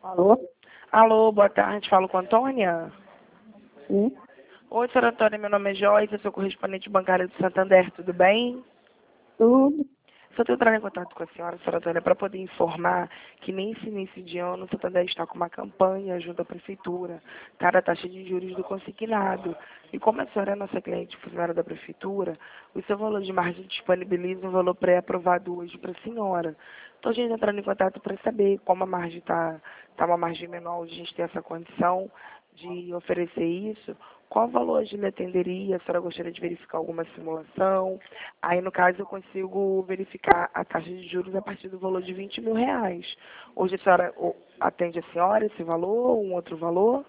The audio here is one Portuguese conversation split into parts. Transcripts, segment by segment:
Alô? Alô, boa tarde, falo com a Antônia. Sim, Oi, senhora Antônia, meu nome é Joyce, eu sou correspondente bancária do Santander, tudo bem? tudo. Só estou entrando em contato com a senhora Antônia, para poder informar que nesse início de ano o Santander está com uma campanha junto à prefeitura, tá, da taxa de juros do consignado. E como a senhora é nossa cliente funcionária da prefeitura, o seu valor de margem disponibiliza um valor pré-aprovado hoje para a senhora. Então a gente está entrando em contato para saber como a margem tá uma margem menor, a gente tem essa condição de oferecer isso. Qual valor a gente atenderia? A senhora gostaria de verificar alguma simulação? Aí, no caso, eu consigo verificar a taxa de juros a partir do valor de R$ 20.000. Hoje a senhora atende a senhora esse valor, um outro valor?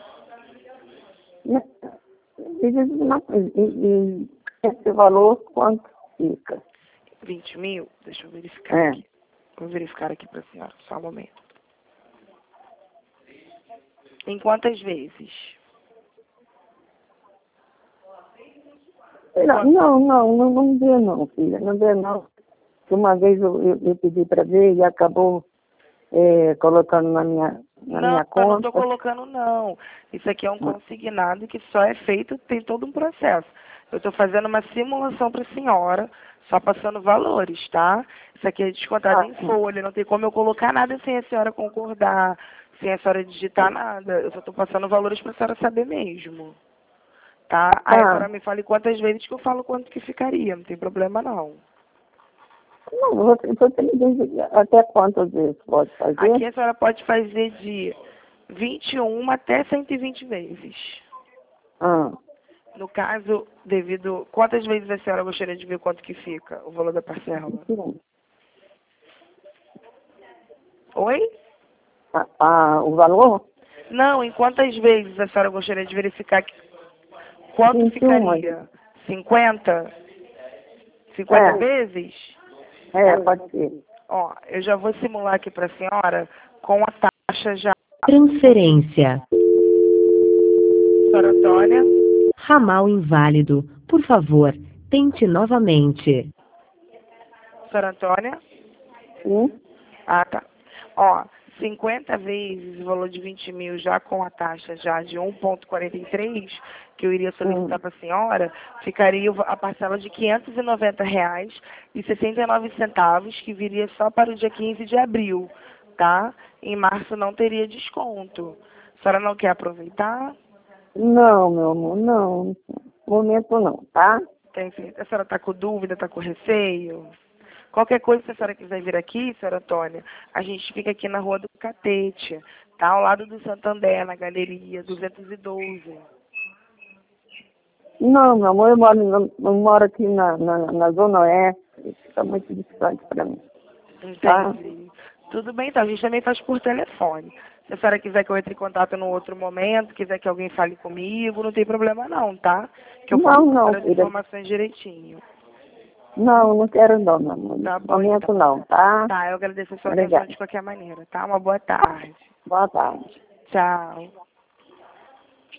Me diz uma coisa, esse valor quanto fica? 20 mil? Deixa eu verificar É. aqui. Vou verificar aqui para a senhora, só um momento. Em quantas vezes? Não dê não, filha, não dê não. Uma vez eu pedi para ver e acabou colocando na Não, minha eu não estou conta. colocando, não. Isso aqui é um consignado que só é feito, tem todo um processo. Eu estou fazendo uma simulação para a senhora, só passando valores, tá? Isso aqui é descontado em folha, não tem como eu colocar nada sem a senhora concordar, sem a senhora digitar nada. Eu só estou passando valores para a senhora saber mesmo, tá? Aí a senhora me fale quantas vezes que eu falo quanto que ficaria, não tem problema não. Não, você me diz até quantas vezes pode fazer? Aqui a senhora pode fazer de 21 até 120 vezes. Ah, No caso, devido... Quantas vezes a senhora gostaria de ver quanto que fica o valor da parcela? sim. Oi? O valor? Não, em quantas vezes a senhora gostaria de verificar quanto 21. ficaria? 50? 50 vezes? Pode ser. Ó, eu já vou simular aqui para a senhora com a taxa já. Transferência. Senhora Antônia? Ramal inválido. Por favor, tente novamente. Senhora Antônia? Sim. Ah, tá. Ó, 50 vezes o valor de 20 mil já com a taxa já de 1,43, que eu iria solicitar para a senhora, ficaria a parcela de R$ 590,69, que viria só para o dia 15 de abril, tá? Em março não teria desconto. A senhora não quer aproveitar? Não, meu amor, não. Momento não, tá? A senhora está com dúvida, está com receio? Qualquer coisa, se a senhora quiser vir aqui, senhora Antônia, a gente fica aqui na Rua do Catete, tá? Ao lado do Santander, na Galeria 212. Não, meu amor, eu moro aqui na Zona Oeste, fica muito distante para mim. Tá? Entendi. Tudo bem, então. A gente também faz por telefone. Se a senhora quiser que eu entre em contato num outro momento, quiser que alguém fale comigo, não tem problema não, tá? Que eu posso passar as informações direitinho. Não quero não, meu amor. Tá bom, Momento então. não, tá? Tá, eu agradeço a sua atenção de qualquer maneira, tá? Uma boa tarde. Boa tarde. Tchau.